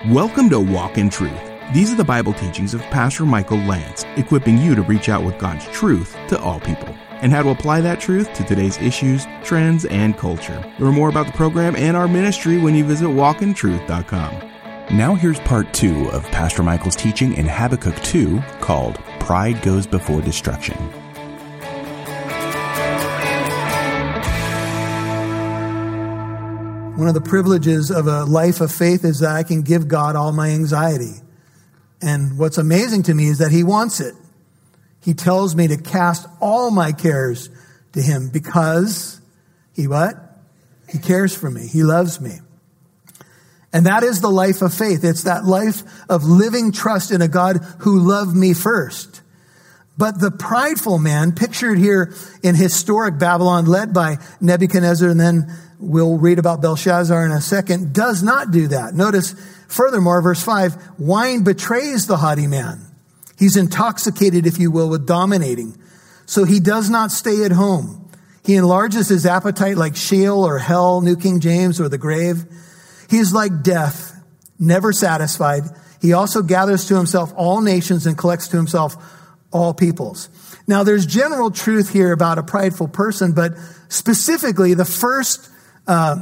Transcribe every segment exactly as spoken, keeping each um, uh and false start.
Welcome to Walk in Truth. These are the Bible teachings of Pastor Michael Lance, equipping you to reach out with God's truth to all people, and how to apply that truth to today's issues, trends, and culture. Learn more about the program and our ministry when you visit walk in truth dot com. Now here's part two of Pastor Michael's teaching in Habakkuk two called Pride Goes Before Destruction. One of the privileges of a life of faith is that I can give God all my anxiety. And what's amazing to me is that He wants it. He tells me to cast all my cares to Him because He what? He cares for me. He loves me. And that is the life of faith. It's that life of living trust in a God who loved me first. But the prideful man, pictured here in historic Babylon, led by Nebuchadnezzar, and then we'll read about Belshazzar in a second, does not do that. Notice, furthermore, verse five, wine betrays the haughty man. He's intoxicated, if you will, with dominating. So he does not stay at home. He enlarges his appetite like Sheol or hell, New King James, or the grave. He is like death, never satisfied. He also gathers to himself all nations and collects to himself all peoples. Now, there's general truth here about a prideful person, but specifically the first uh,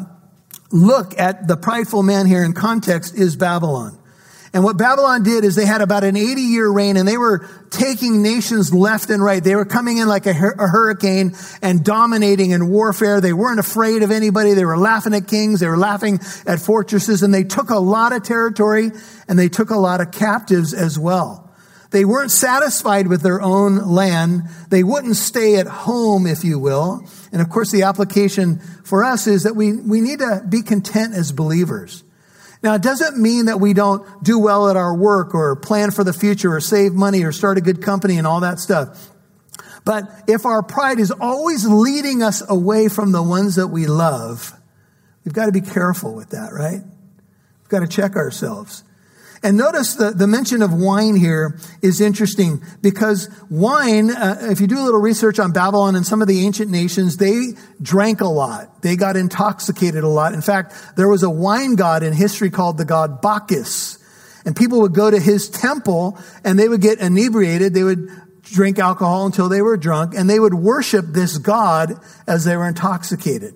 look at the prideful man here in context is Babylon. And what Babylon did is they had about an eighty-year reign, and they were taking nations left and right. They were coming in like a, hur- a hurricane and dominating in warfare. They weren't afraid of anybody. They were laughing at kings. They were laughing at fortresses, and they took a lot of territory, and they took a lot of captives as well. They weren't satisfied with their own land. They wouldn't stay at home, if you will. And of course, the application for us is that we, we need to be content as believers. Now, it doesn't mean that we don't do well at our work or plan for the future or save money or start a good company and all that stuff. But if our pride is always leading us away from the ones that we love, we've got to be careful with that, right? We've got to check ourselves. And notice the, the mention of wine here is interesting because wine, uh, if you do a little research on Babylon and some of the ancient nations, they drank a lot. They got intoxicated a lot. In fact, there was a wine god in history called the god Bacchus. And people would go to his temple and they would get inebriated. They would drink alcohol until they were drunk, and they would worship this god as they were intoxicated.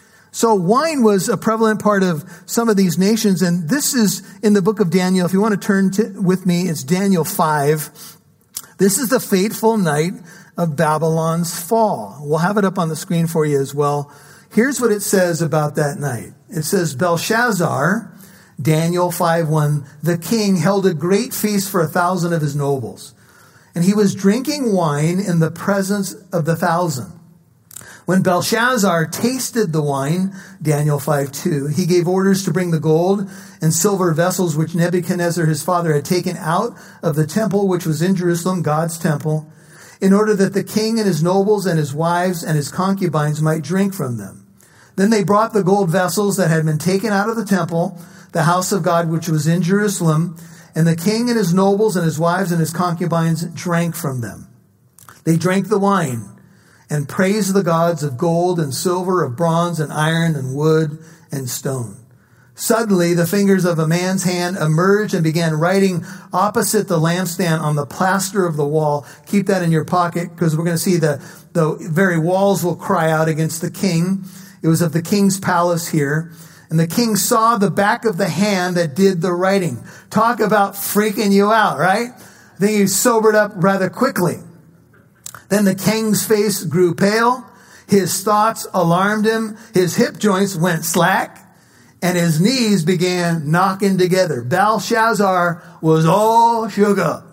So wine was a prevalent part of some of these nations, and this is in the book of Daniel. If you want to turn to, with me, it's Daniel five. This is the fateful night of Babylon's fall. We'll have it up on the screen for you as well. Here's what it says about that night. It says, Belshazzar, Daniel five one, the king held a great feast for a thousand of his nobles, and he was drinking wine in the presence of the thousand. When Belshazzar tasted the wine, Daniel five two, he gave orders to bring the gold and silver vessels which Nebuchadnezzar his father had taken out of the temple which was in Jerusalem, God's temple, in order that the king and his nobles and his wives and his concubines might drink from them. Then they brought the gold vessels that had been taken out of the temple, the house of God which was in Jerusalem, and the king and his nobles and his wives and his concubines drank from them. They drank the wine and praise the gods of gold and silver, of bronze and iron and wood and stone. Suddenly, the fingers of a man's hand emerged and began writing opposite the lampstand on the plaster of the wall. Keep that in your pocket because we're going to see the, the very walls will cry out against the king. It was of the king's palace here. And the king saw the back of the hand that did the writing. Talk about freaking you out, right? I think he sobered up rather quickly. Then the king's face grew pale, his thoughts alarmed him, his hip joints went slack, and his knees began knocking together. Belshazzar was all shook up.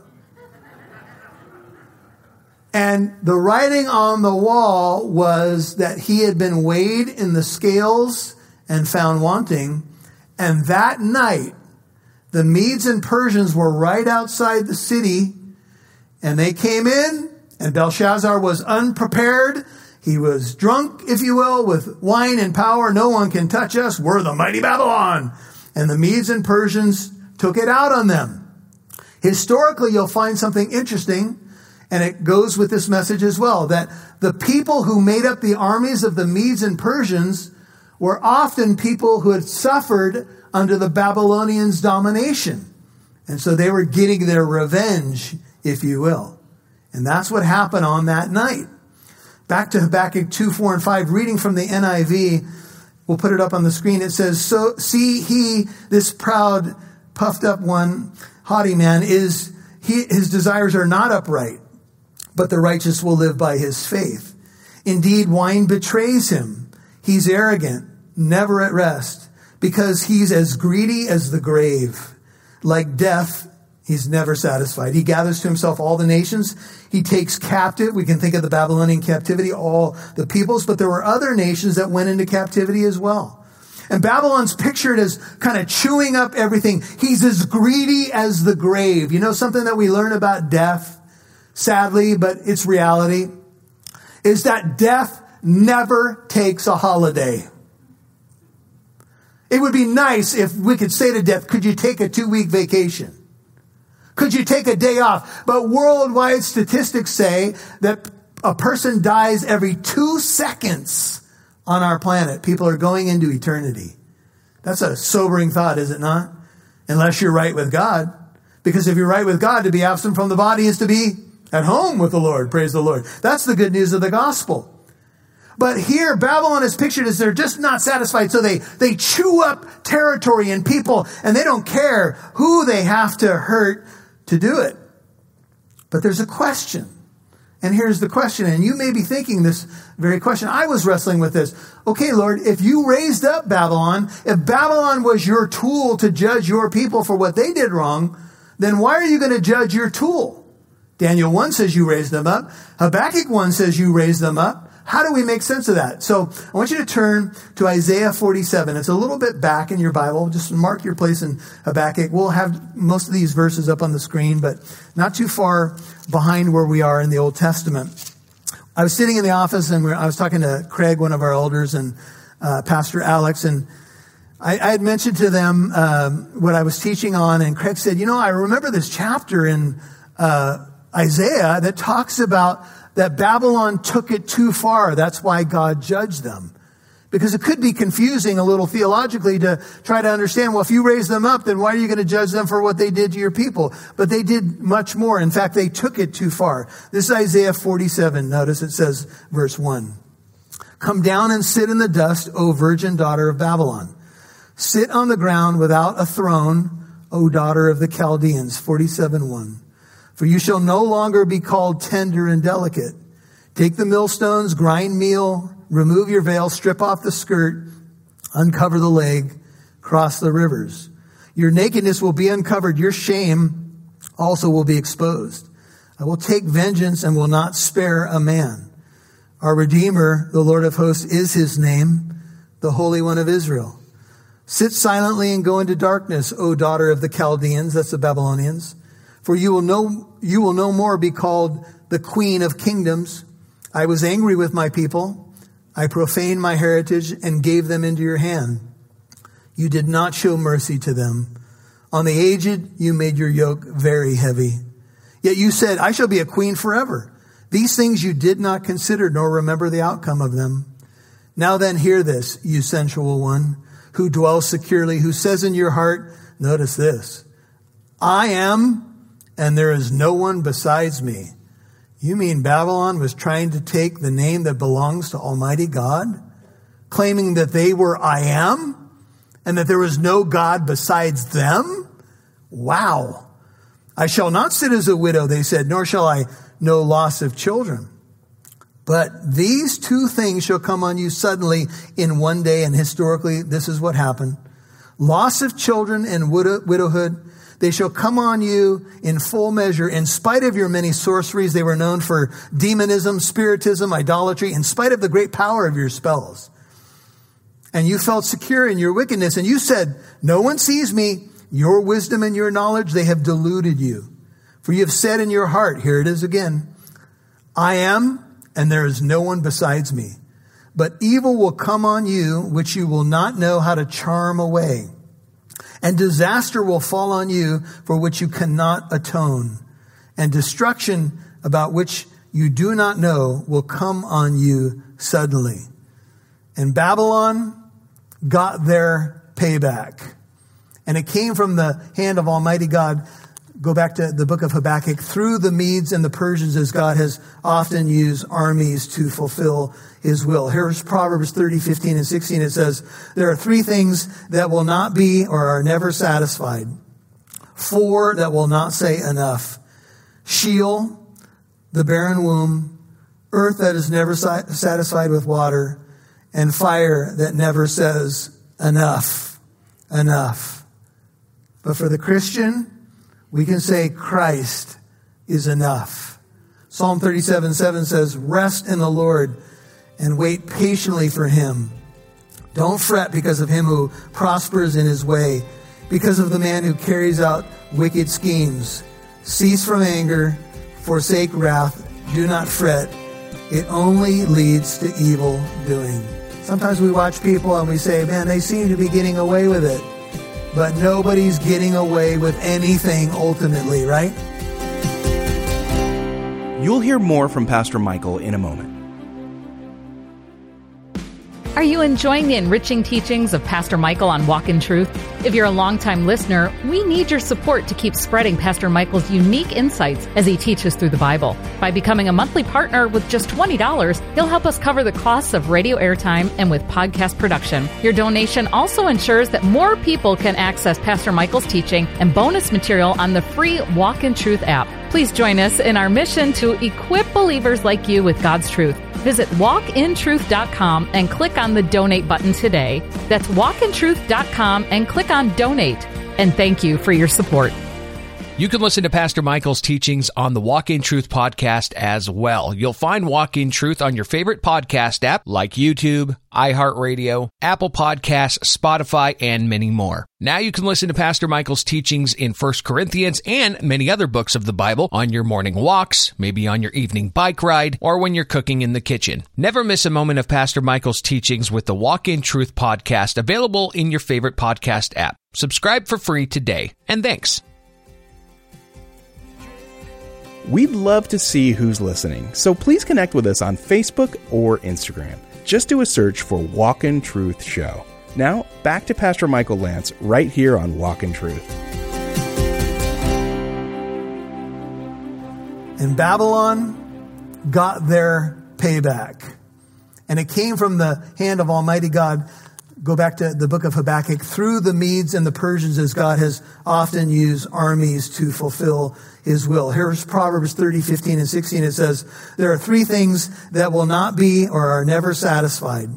And the writing on the wall was that he had been weighed in the scales and found wanting. And that night, the Medes and Persians were right outside the city, and they came in. And Belshazzar was unprepared. He was drunk, if you will, with wine and power. No one can touch us. We're the mighty Babylon. And the Medes and Persians took it out on them. Historically, you'll find something interesting, and it goes with this message as well, that the people who made up the armies of the Medes and Persians were often people who had suffered under the Babylonians' domination. And so they were getting their revenge, if you will. And that's what happened on that night. Back to Habakkuk two, four, and five, reading from the N I V, we'll put it up on the screen. It says, "So see he, this proud, puffed up one, haughty man, is he, his desires are not upright, but the righteous will live by his faith. Indeed, wine betrays him. He's arrogant, never at rest, because he's as greedy as the grave. Like death, he's never satisfied. He gathers to himself all the nations. He takes captive." We can think of the Babylonian captivity, all the peoples, but there were other nations that went into captivity as well. And Babylon's pictured as kind of chewing up everything. He's as greedy as the grave. You know, something that we learn about death, sadly, but it's reality, is that death never takes a holiday. It would be nice if we could say to death, could you take a two-week vacation? Could you take a day off? But worldwide statistics say that a person dies every two seconds on our planet. People are going into eternity. That's a sobering thought, is it not? Unless you're right with God. Because if you're right with God, to be absent from the body is to be at home with the Lord. Praise the Lord. That's the good news of the gospel. But here, Babylon is pictured as they're just not satisfied. So they, they chew up territory and people, and they don't care who they have to hurt to do it. But there's a question. And here's the question. And you may be thinking this very question. I was wrestling with this. Okay, Lord, if you raised up Babylon, if Babylon was your tool to judge your people for what they did wrong, then why are you going to judge your tool? Daniel one says you raised them up. Habakkuk one says you raised them up. How do we make sense of that? So I want you to turn to Isaiah forty-seven. It's a little bit back in your Bible. Just mark your place in Habakkuk. We'll have most of these verses up on the screen, but not too far behind where we are in the Old Testament. I was sitting in the office and I was talking to Craig, one of our elders, and uh, Pastor Alex, and I, I had mentioned to them um, what I was teaching on, and Craig said, you know, I remember this chapter in uh, Isaiah that talks about that Babylon took it too far. That's why God judged them. Because it could be confusing a little theologically to try to understand, well, if you raise them up, then why are you going to judge them for what they did to your people? But they did much more. In fact, they took it too far. This is Isaiah forty-seven. Notice it says, verse one. "Come down and sit in the dust, O virgin daughter of Babylon. Sit on the ground without a throne, O daughter of the Chaldeans." forty-seven one. "For you shall no longer be called tender and delicate. Take the millstones, grind meal, remove your veil, strip off the skirt, uncover the leg, cross the rivers. Your nakedness will be uncovered. Your shame also will be exposed. I will take vengeance and will not spare a man. Our Redeemer, the Lord of hosts, is his name, the Holy One of Israel. Sit silently and go into darkness, O daughter of the Chaldeans," that's the Babylonians. "For you will no, you will no more be called the Queen of Kingdoms. I was angry with my people. I profaned my heritage and gave them into your hand. You did not show mercy to them. On the aged, you made your yoke very heavy. Yet you said, I shall be a queen forever. These things you did not consider nor remember the outcome of them. Now then, hear this, you sensual one, who dwells securely, who says in your heart," notice this, "I am, and there is no one besides me." You mean Babylon was trying to take the name that belongs to Almighty God, claiming that they were I am, and that there was no God besides them? Wow. "I shall not sit as a widow," they said, "nor shall I know loss of children. But these two things shall come on you suddenly in one day," and historically this is what happened. "Loss of children and widow- widowhood. They shall come on you in full measure. In spite of your many sorceries," they were known for demonism, spiritism, idolatry, "in spite of the great power of your spells. And you felt secure in your wickedness. And you said, no one sees me. Your wisdom and your knowledge, they have deluded you. For you have said in your heart," here it is again, "I am, and there is no one besides me. But evil will come on you, which you will not know how to charm away. And disaster will fall on you for which you cannot atone. And destruction about which you do not know will come on you suddenly." And Babylon got their payback. And it came from the hand of Almighty God. Go back to the book of Habakkuk. Through the Medes and the Persians, as God has often used armies to fulfill his will. Here's Proverbs thirty, fifteen, and sixteen. It says, there are three things that will not be or are never satisfied. Four that will not say enough. Sheol, the barren womb, earth that is never satisfied with water, and fire that never says enough, enough. But for the Christian, we can say Christ is enough. Psalm thirty-seven, seven says, rest in the Lord and wait patiently for him. Don't fret because of him who prospers in his way, because of the man who carries out wicked schemes. Cease from anger, forsake wrath, do not fret. It only leads to evil doing. Sometimes we watch people and we say, man, they seem to be getting away with it. But nobody's getting away with anything ultimately, right? You'll hear more from Pastor Michael in a moment. Are you enjoying the enriching teachings of Pastor Michael on Walk in Truth? If you're a longtime listener, we need your support to keep spreading Pastor Michael's unique insights as he teaches through the Bible. By becoming a monthly partner with just twenty dollars, he'll help us cover the costs of radio airtime and with podcast production. Your donation also ensures that more people can access Pastor Michael's teaching and bonus material on the free Walk in Truth app. Please join us in our mission to equip believers like you with God's truth. Visit walk in truth dot com and click on the donate button today. That's walk in truth dot com and click on donate. And thank you for your support. You can listen to Pastor Michael's teachings on the Walk in Truth podcast as well. You'll find Walk in Truth on your favorite podcast app like YouTube, iHeartRadio, Apple Podcasts, Spotify, and many more. Now you can listen to Pastor Michael's teachings in First Corinthians and many other books of the Bible on your morning walks, maybe on your evening bike ride, or when you're cooking in the kitchen. Never miss a moment of Pastor Michael's teachings with the Walk in Truth podcast, available in your favorite podcast app. Subscribe for free today, and thanks. We'd love to see who's listening, so please connect with us on Facebook or Instagram. Just do a search for Walk in Truth Show. Now, back to Pastor Michael Lantz right here on Walk in Truth. And Babylon got their payback. And it came from the hand of Almighty God. Go back to the book of Habakkuk. Through the Medes and the Persians, as God has often used armies to fulfill his will. Here's Proverbs thirty, fifteen, and sixteen. It says, there are three things that will not be or are never satisfied.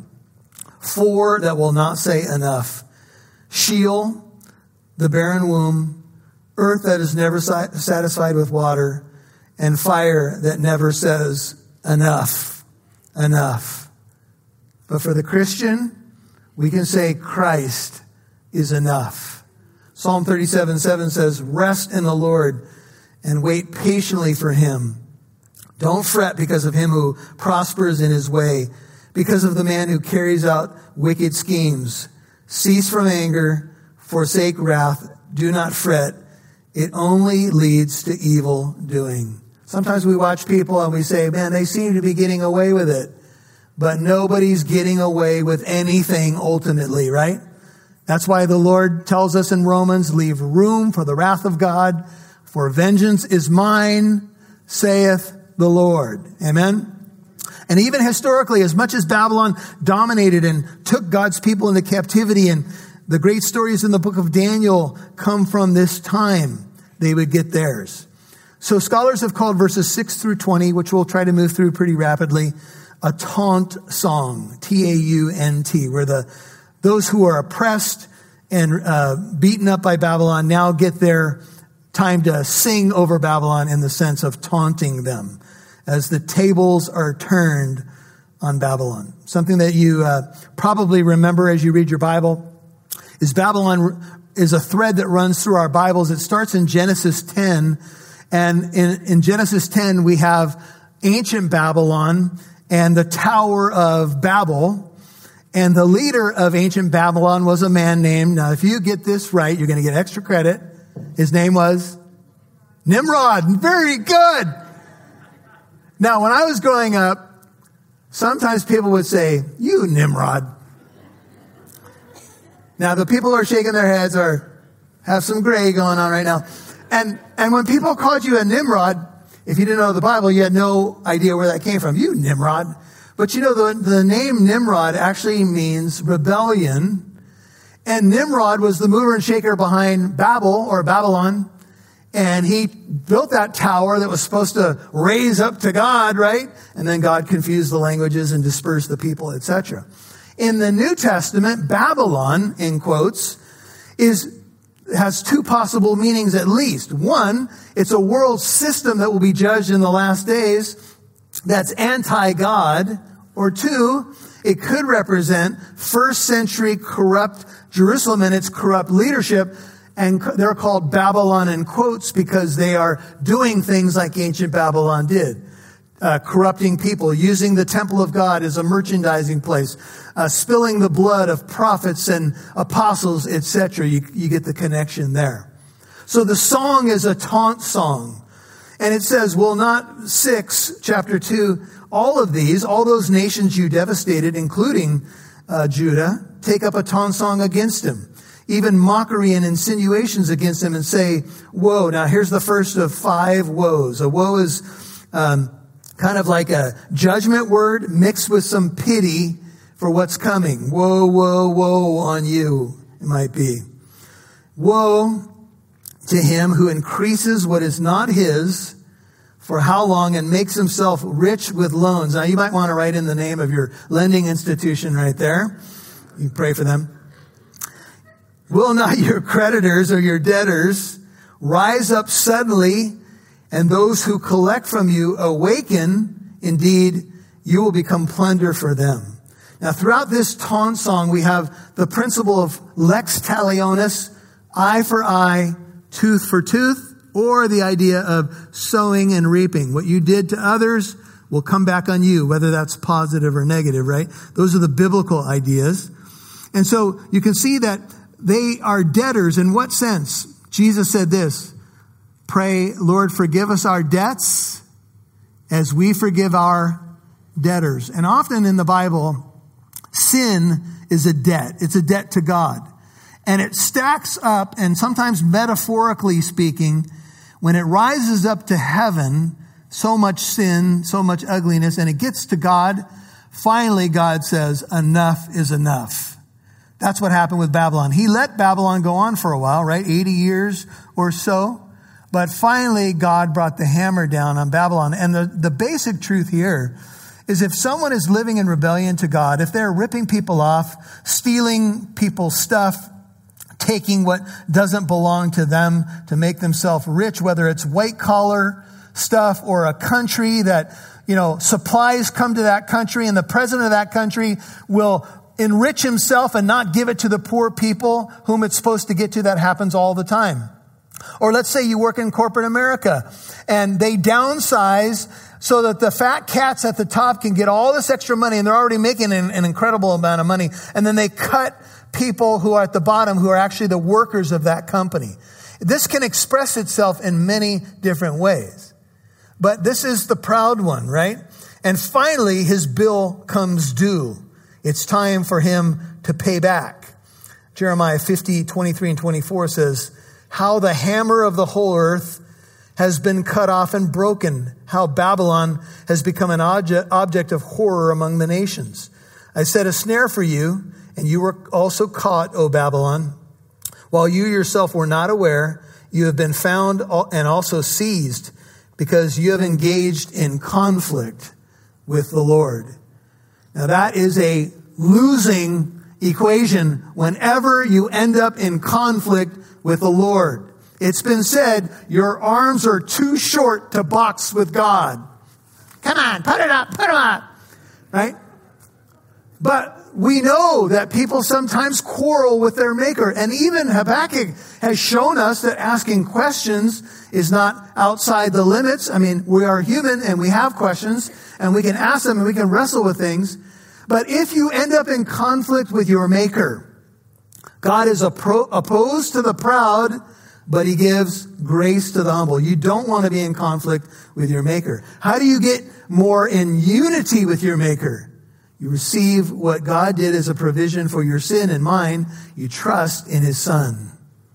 Four that will not say enough. Sheol, the barren womb, earth that is never satisfied with water, and fire that never says enough, enough. But for the Christian, we can say Christ is enough. Psalm thirty-seven, seven says, rest in the Lord and wait patiently for him. Don't fret because of him who prospers in his way, because of the man who carries out wicked schemes. Cease from anger, forsake wrath, do not fret. It only leads to evil doing. Sometimes we watch people and we say, man, they seem to be getting away with it. But nobody's getting away with anything ultimately, right? That's why the Lord tells us in Romans, leave room for the wrath of God, for vengeance is mine, saith the Lord. Amen? And even historically, as much as Babylon dominated and took God's people into captivity, and the great stories in the book of Daniel come from this time, they would get theirs. So scholars have called verses six through twenty, which we'll try to move through pretty rapidly, a taunt song, T A U N T, where the those who are oppressed and uh, beaten up by Babylon now get their time to sing over Babylon in the sense of taunting them as the tables are turned on Babylon. Something that you uh, probably remember as you read your Bible is Babylon is a thread that runs through our Bibles. It starts in Genesis ten, and in, in Genesis ten we have ancient Babylon and the Tower of Babel. And the leader of ancient Babylon was a man named, now if you get this right, you're going to get extra credit. His name was Nimrod. Very good. Now, when I was growing up, sometimes people would say, you Nimrod. Now, the people who are shaking their heads are Have some gray going on right now. And and when people called you a Nimrod, if you didn't know the Bible, you had no idea where that came from. You Nimrod. But you know, the, the name Nimrod actually means rebellion. And Nimrod was the mover and shaker behind Babel or Babylon. And he built that tower that was supposed to raise up to God, right? And then God confused the languages and dispersed the people, et cetera. In the New Testament, Babylon, in quotes, is has two possible meanings at least. One, it's a world system that will be judged in the last days that's anti-God. Or two, it could represent first century corrupt Jerusalem and its corrupt leadership. And they're called Babylon in quotes because they are doing things like ancient Babylon did. Uh, corrupting people, using the temple of God as a merchandising place, uh, spilling the blood of prophets and apostles, et cetera. You, you get the connection there. So the song is a taunt song. And it says, will not six, chapter two, all of these, all those nations you devastated, including uh, Judah, take up a taunt song against him. Even mockery and insinuations against him and say, woe. Now here's the first of five woes. A woe is um, kind of like a judgment word mixed with some pity for what's coming. Woe, woe, woe on you, it might be. Woe to him who increases what is not his, for how long, and makes himself rich with loans. Now you might want to write in the name of your lending institution right there. You can pray for them. Will not your creditors or your debtors rise up suddenly, and those who collect from you awaken? Indeed, you will become plunder for them. Now, throughout this taunt song, we have the principle of lex talionis, eye for eye, tooth for tooth, or the idea of sowing and reaping. What you did to others will come back on you, whether that's positive or negative, right? Those are the biblical ideas. And so you can see that they are debtors. In what sense? Jesus said this, pray, Lord, forgive us our debts as we forgive our debtors. And often in the Bible, sin is a debt. It's a debt to God. And it stacks up, and sometimes metaphorically speaking, when it rises up to heaven, so much sin, so much ugliness, and it gets to God, finally God says, enough is enough. That's what happened with Babylon. He let Babylon go on for a while, right? eighty years or so. But finally, God brought the hammer down on Babylon. And the, the basic truth here is if someone is living in rebellion to God, if they're ripping people off, stealing people's stuff, taking what doesn't belong to them to make themselves rich, whether it's white collar stuff or a country that, you know, supplies come to that country and the president of that country will enrich himself and not give it to the poor people whom it's supposed to get to. That happens all the time. Or let's say you work in corporate America and they downsize so that the fat cats at the top can get all this extra money, and they're already making an, an incredible amount of money. And then they cut people who are at the bottom, who are actually the workers of that company. This can express itself in many different ways. But this is the proud one, right? And finally, his bill comes due. It's time for him to pay back. Jeremiah fifty, twenty-three and twenty-four says, how the hammer of the whole earth has been cut off and broken, how Babylon has become an object, object of horror among the nations. I set a snare for you, and you were also caught, O Babylon. While you yourself were not aware, you have been found and also seized, because you have engaged in conflict with the Lord. Now that is a losing equation whenever you end up in conflict with the Lord. It's been said, your arms are too short to box with God. Come on, put it up, put them up. Right? But we know that people sometimes quarrel with their maker. And even Habakkuk has shown us that asking questions is not outside the limits. I mean, we are human and we have questions and we can ask them and we can wrestle with things. But if you end up in conflict with your maker, God is appro- opposed to the proud, but he gives grace to the humble. You don't want to be in conflict with your maker. How do you get more in unity with your maker? You receive what God did as a provision for your sin and mine. You trust in his son.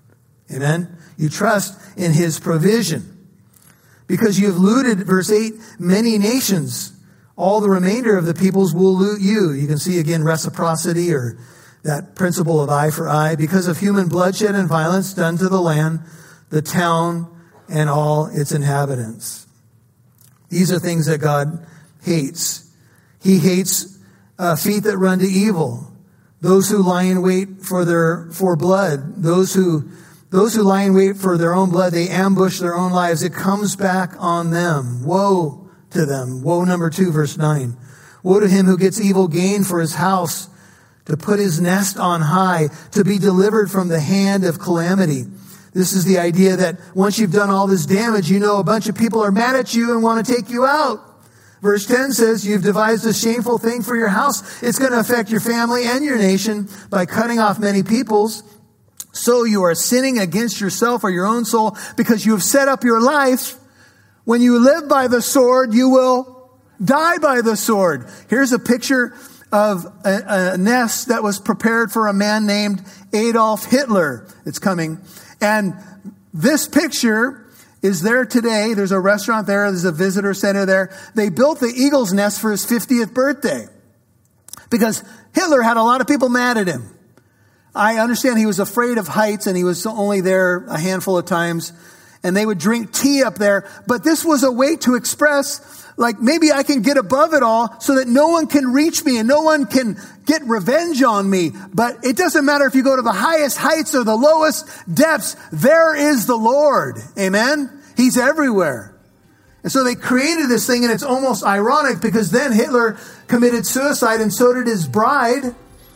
Amen? You trust in his provision. Because you have looted, verse eight, many nations. All the remainder of the peoples will loot you. You can see again reciprocity, or that principle of eye for eye. Because of human bloodshed and violence done to the land, the town, and all its inhabitants. These are things that God hates. He hates uh, feet that run to evil. Those who lie in wait for their for blood. Those who those who lie in wait for their own blood, they ambush their own lives. It comes back on them. Woe to them. Woe number two, verse nine. Woe to him who gets evil gain for his house, to put his nest on high, to be delivered from the hand of calamity. This is the idea that once you've done all this damage, you know a bunch of people are mad at you and want to take you out. Verse ten says, you've devised a shameful thing for your house. It's going to affect your family and your nation by cutting off many peoples. So you are sinning against yourself or your own soul because you have set up your life. When you live by the sword, you will die by the sword. Here's a picture of a, a nest that was prepared for a man named Adolf Hitler. It's coming. And this picture is there today. There's a restaurant there. There's a visitor center there. They built the eagle's nest for his fiftieth birthday because Hitler had a lot of people mad at him. I understand he was afraid of heights and he was only there a handful of times, and they would drink tea up there. But this was a way to express, like, maybe I can get above it all so that no one can reach me and no one can get revenge on me. But it doesn't matter if you go to the highest heights or the lowest depths. There is the Lord. Amen? He's everywhere. And so they created this thing, and it's almost ironic because then Hitler committed suicide and so did his bride.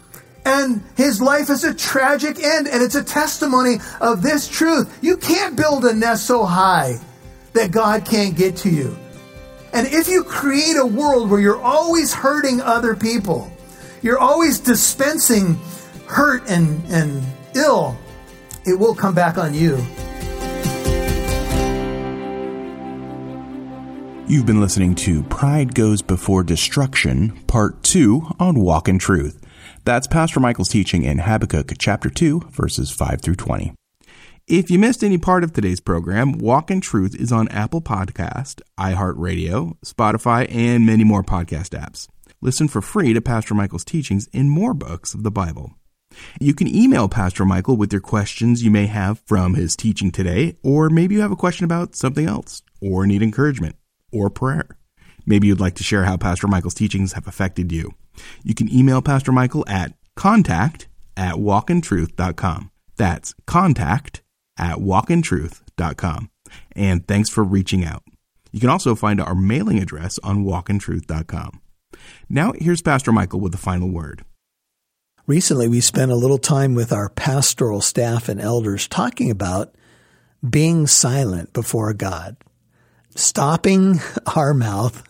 And his life is a tragic end, and it's a testimony of this truth. You can't build a nest so high that God can't get to you. And if you create a world where you're always hurting other people, you're always dispensing hurt and, and ill, it will come back on you. You've been listening to Pride Goes Before Destruction, Part two on Walk in Truth. That's Pastor Michael's teaching in Habakkuk chapter two, verses five through twenty. If you missed any part of today's program, Walk in Truth is on Apple Podcast, iHeartRadio, Spotify, and many more podcast apps. Listen for free to Pastor Michael's teachings in more books of the Bible. You can email Pastor Michael with your questions you may have from his teaching today, or maybe you have a question about something else, or need encouragement, or prayer. Maybe you'd like to share how Pastor Michael's teachings have affected you. You can email Pastor Michael at contact at walkintruth dot com. That's contact at walkintruth dot com. And thanks for reaching out. You can also find our mailing address on walkintruth dot com. Now here's Pastor Michael with the final word. Recently, we spent a little time with our pastoral staff and elders talking about being silent before God, stopping our mouth,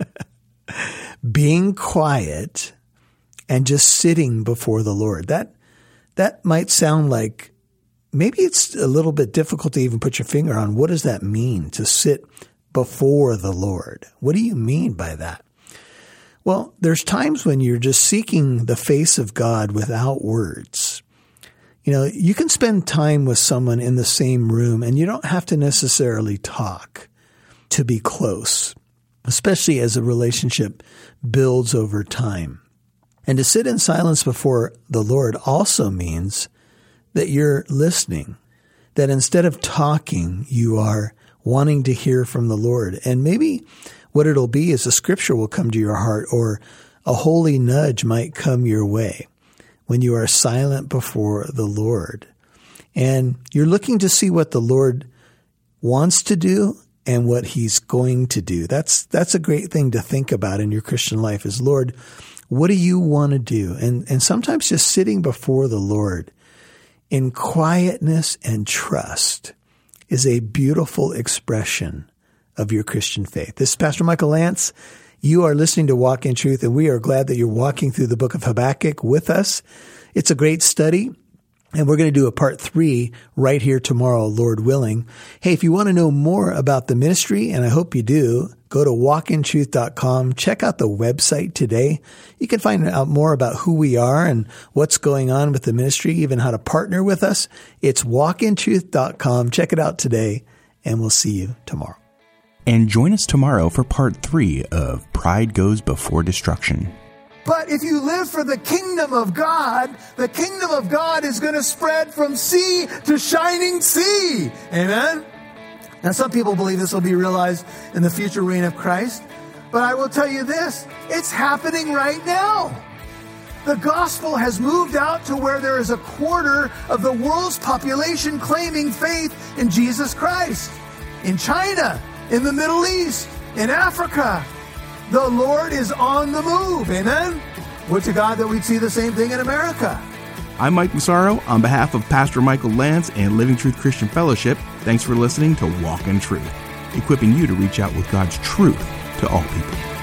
being quiet, and just sitting before the Lord. That that might sound like maybe it's a little bit difficult to even put your finger on. What does that mean, to sit before the Lord? What do you mean by that? Well, there's times when you're just seeking the face of God without words. You know, you can spend time with someone in the same room and you don't have to necessarily talk to be close, especially as a relationship builds over time. And to sit in silence before the Lord also means that you're listening, that instead of talking, you are wanting to hear from the Lord. And maybe what it'll be is a scripture will come to your heart, or a holy nudge might come your way when you are silent before the Lord. And you're looking to see what the Lord wants to do and what he's going to do. That's that's a great thing to think about in your Christian life is, Lord, what do you want to do? And and sometimes just sitting before the Lord in quietness and trust is a beautiful expression of your Christian faith. This is Pastor Michael Lance. You are listening to Walk in Truth, and we are glad that you're walking through the book of Habakkuk with us. It's a great study. And we're going to do a part three right here tomorrow, Lord willing. Hey, if you want to know more about the ministry, and I hope you do, go to walk in truth dot com. Check out the website today. You can find out more about who we are and what's going on with the ministry, even how to partner with us. It's walk in truth dot com. Check it out today, and we'll see you tomorrow. And join us tomorrow for part three of Pride Goes Before Destruction. But if you live for the kingdom of God, the kingdom of God is going to spread from sea to shining sea. Amen? Now, some people believe this will be realized in the future reign of Christ. But I will tell you this, it's happening right now. The gospel has moved out to where there is a quarter of the world's population claiming faith in Jesus Christ. In China, in the Middle East, in Africa, the Lord is on the move. Amen? Would to God that we'd see the same thing in America. I'm Mike Massaro. On behalf of Pastor Michael Lance and Living Truth Christian Fellowship, thanks for listening to Walk in Truth, equipping you to reach out with God's truth to all people.